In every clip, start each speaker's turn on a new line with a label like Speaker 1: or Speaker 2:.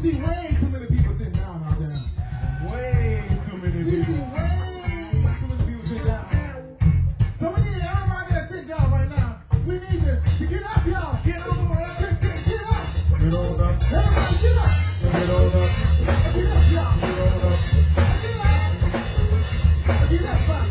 Speaker 1: see way too many people sitting down out there. Way too many people. We see way too many people sitting down. So we need everybody that's sitting down right now. We need you to get up, y'all. Get up. Get up.
Speaker 2: Get on up.
Speaker 1: Everybody get up.
Speaker 2: Get on up.
Speaker 1: Get up, y'all.
Speaker 2: Get on up.
Speaker 1: Get up. Get up, y'all.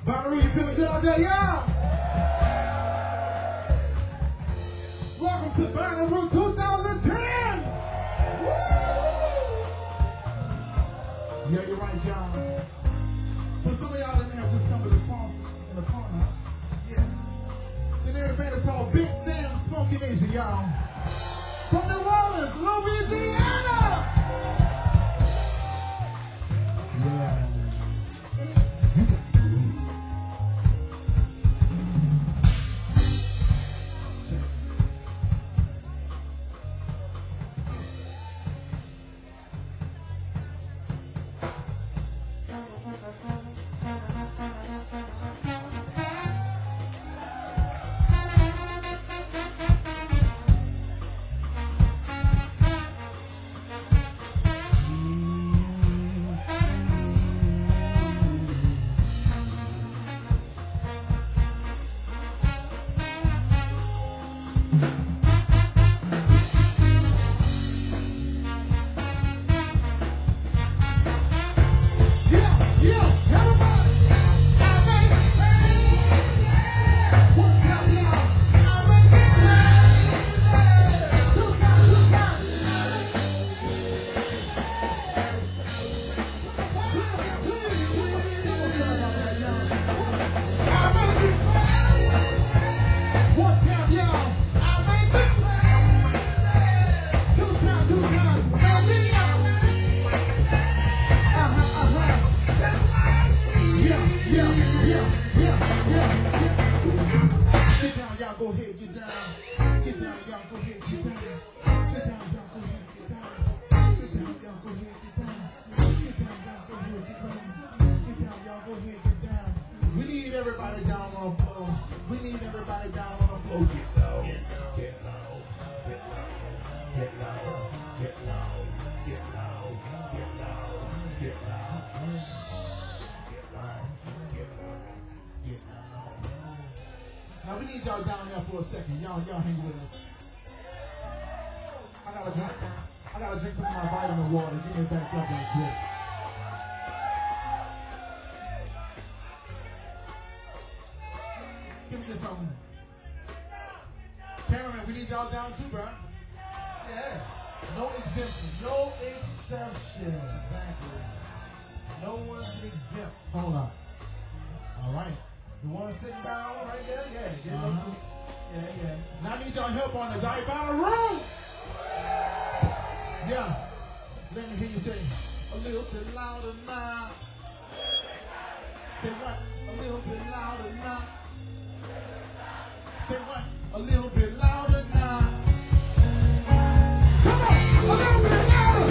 Speaker 1: Bonnaroo, you feeling good out there, y'all? Welcome to Bonnaroo 2010! Woo! Yeah, you're right, y'all. For some of y'all that may have just stumbled across in the corner, yeah. Then there's a band called Big Sam Smoky Nation, y'all. From New Orleans, Louisiana! Yeah. You got to move. Check it. Go ahead, get down. Get down, y'all, go ahead, get down. Get down, y'all, go ahead, get down. Get down, y'all, go ahead, get down. Get down, y'all, go ahead, get down. Get down, y'all, go ahead, get down. We need everybody down on the floor. We need everybody down on the floor. Get low, get low, get low, get low, get low, get low, get low, get low, get low, get low, get low. Now we need y'all down there for a second. Y'all hang with us. I gotta drink some of my vitamin water. Give me it back up right quick. Give me something. Cameraman, we need y'all down too, bro. Yeah. No exemption. No exception. Exactly. No one's exempt. Hold on. All right. The one sitting down right there, yeah. Yeah. Now I need y'all help on this. I found a room. Yeah. Let me hear you say a little bit louder now. Say what? A little bit louder now. Say what? A little bit louder now. Come on, a little bit louder.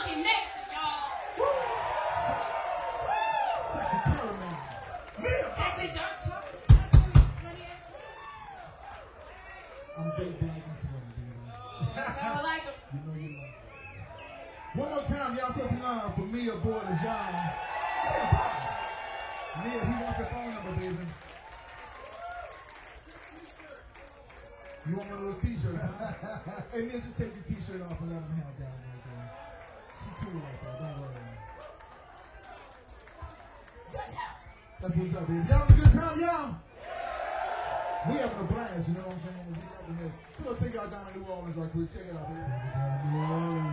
Speaker 3: Funky Nation, y'all.
Speaker 1: Sexy color man.
Speaker 3: Sexy dark chocolate. That's really sweaty ass.
Speaker 1: I'm big, black, and sweaty, baby.
Speaker 3: That's how I like them.
Speaker 1: You know you like it. One more time, y'all show some love for Mia Boy John. Mia, he wants your phone number, baby. You want one of those t-shirts, huh? Hey, Mia, just take your t-shirt off and let him have that one right there. She cool like that, don't worry. That's what's up, baby. Y'all having a good time, y'all? We having a blast, you know what I'm saying? We loving this. We're gonna take y'all down to New Orleans right quick. Check it out, baby. New Orleans.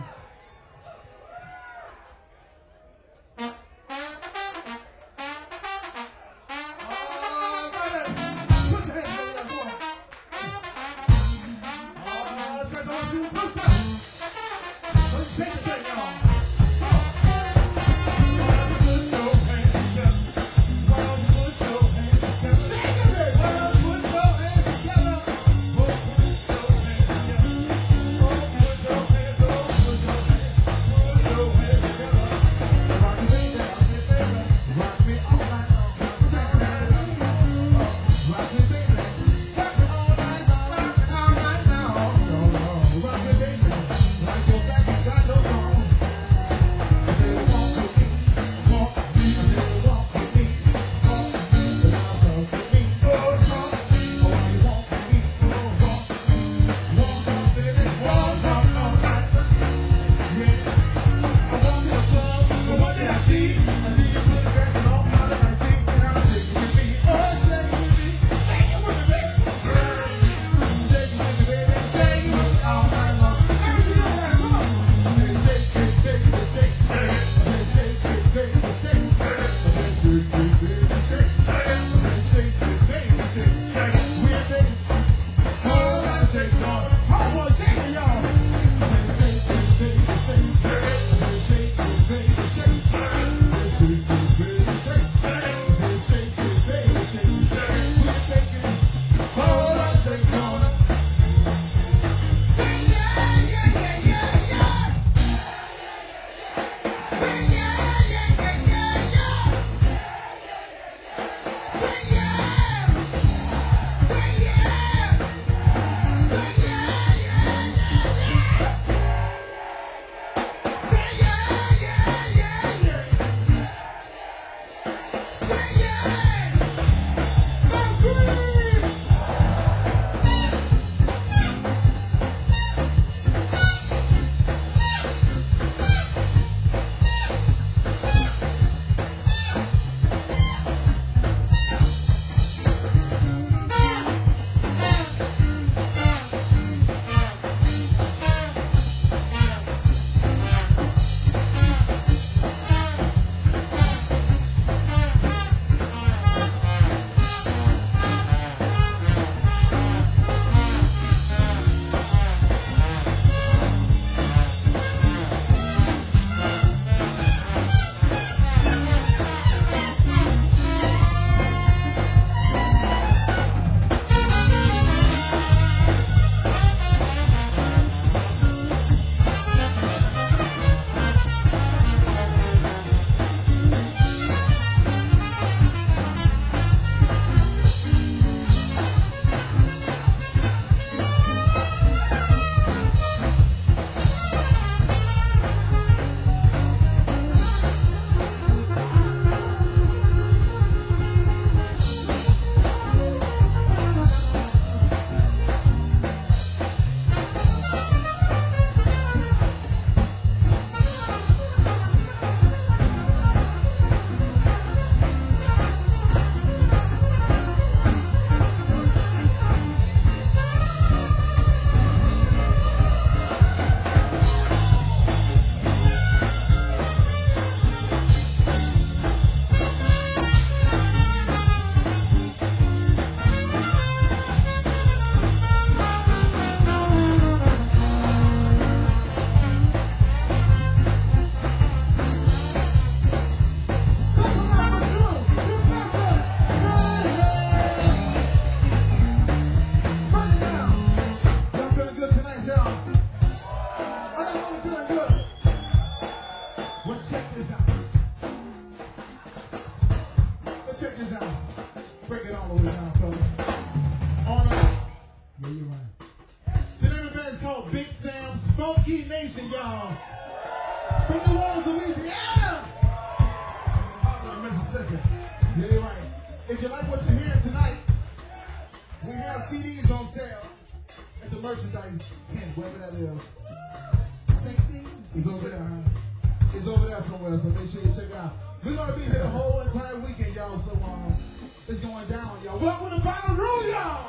Speaker 1: y'all. From New Orleans, Louisiana.
Speaker 2: Hartland, Mississippi.
Speaker 1: Yeah, you're right. If you like what you're hearing tonight, we have CDs on sale at the merchandise tent, wherever that is. It's over there, huh? It's over there somewhere, so make sure you check it out. We're gonna be here the whole entire weekend, y'all. So it's going down, y'all. Welcome to Bottom Room, y'all.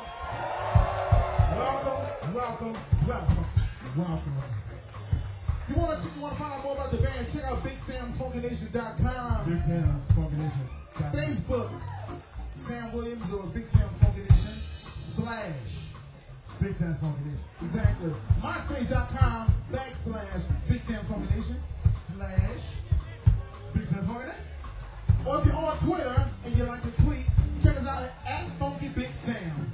Speaker 1: Welcome. You wanna find out more about the band? Check out BigSamsFunkyNation.com.
Speaker 2: Big Sam's Funky Nation.
Speaker 1: Facebook, Sam Williams or Big Sam's Funky Nation /
Speaker 2: Big Sam's Funky Nation.
Speaker 1: Exactly. MySpace.com / Big Sam's Funky Nation /
Speaker 2: Big Sam's Funky Nation.
Speaker 1: Or if you're on Twitter and you like to tweet, check us out at Funky Big Sam.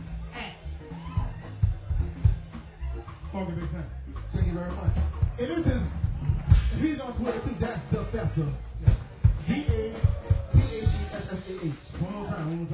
Speaker 2: Funky Big Sam.
Speaker 1: Thank you very much. And this is, he's on Twitter too, that's the Fessa. DAPHESSAH.
Speaker 2: One more time.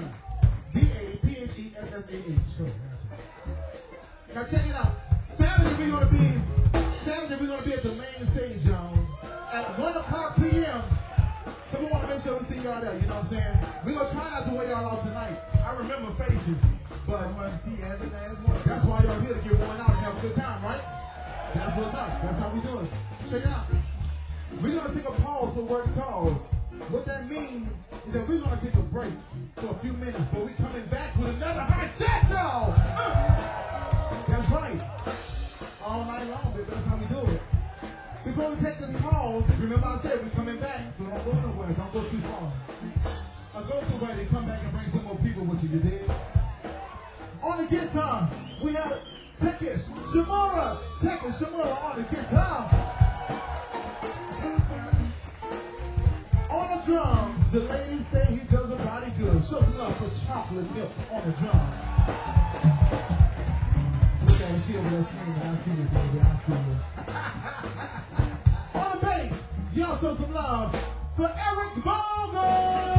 Speaker 1: DAPHESSAH. Now check it out. Saturday we're gonna be at the main stage, y'all, at 1:00 p.m. So we want to make sure we see y'all there. You know what I'm saying? We're gonna try not to wear y'all out tonight.
Speaker 2: I remember faces, but I want to see every last one.
Speaker 1: That's why y'all here to get worn out and have a good time, right? That's what's up. That's how we do it. Check it out. We're gonna take a pause for work calls. What that means is that we're gonna take a break for a few minutes, but we're coming back with another high set, y'all. That's right. All night long, baby. That's how we do it. Before we take this pause, remember I said we're coming back, so don't go nowhere. Don't go too far. I'll go somewhere to come back and bring some more people with you. You dig? On the guitar, we have Tekish Shamura. Tekish Shamura on the guitar. On the drums, the ladies say he does a body good. Show some love for Chocolate Milk on the drum. Look at her, she over there screaming. I see you, baby. I see you. On the bass, y'all show some love for Eric Bogle.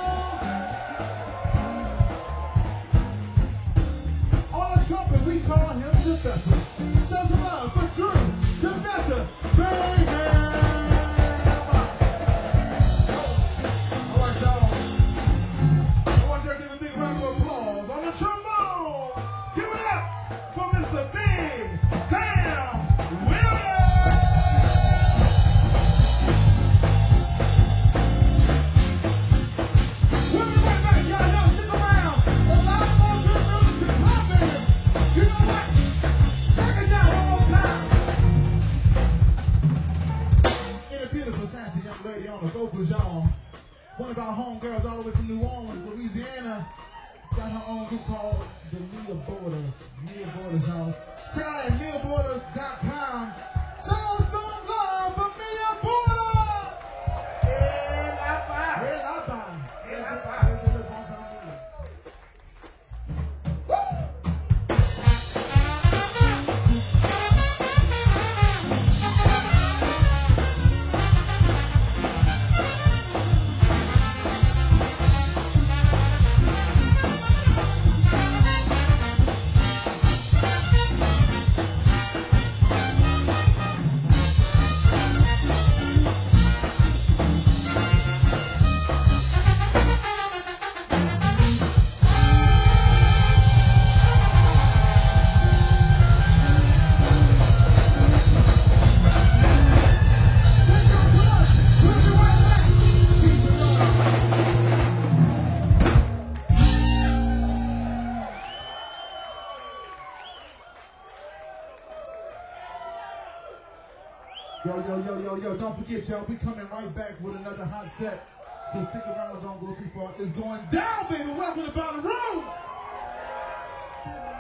Speaker 1: Trumpet, we call him the Fessa. Show some love for Drew, the Fessa. Mayhem.
Speaker 2: I want y'all to give a big round of applause on the trombone. Give it up for Mr. Big Sam Williams.
Speaker 1: We'll be right back, y'all. Stick around. A lot more good music to come, baby. You know what? Break it down one more time. In a beautiful, sassy young lady on the vocals, y'all. One of our homegirls all the way from New Orleans, Louisiana. Got her own group called the Nia Borders. Nia Borders, y'all. Check out at NiaBorders.com. Show some love for Nia Borders.
Speaker 2: El Apa.
Speaker 1: El Apa.
Speaker 2: El Apa.
Speaker 1: Ese es el bon temps. Yo, don't forget, y'all, we coming right back with another hot set. So stick around, don't go too far. It's going down, baby. Welcome to Bottom Room.